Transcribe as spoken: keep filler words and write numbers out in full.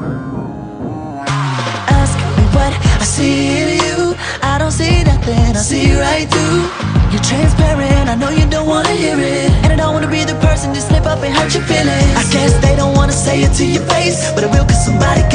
Ask me what I see in you. I don't see nothing, I see right through. You're transparent, I know you don't wanna hear it, and I don't wanna be the person to slip up and hurt your feelings. I guess they don't wanna say it to your face, but it will, cause somebody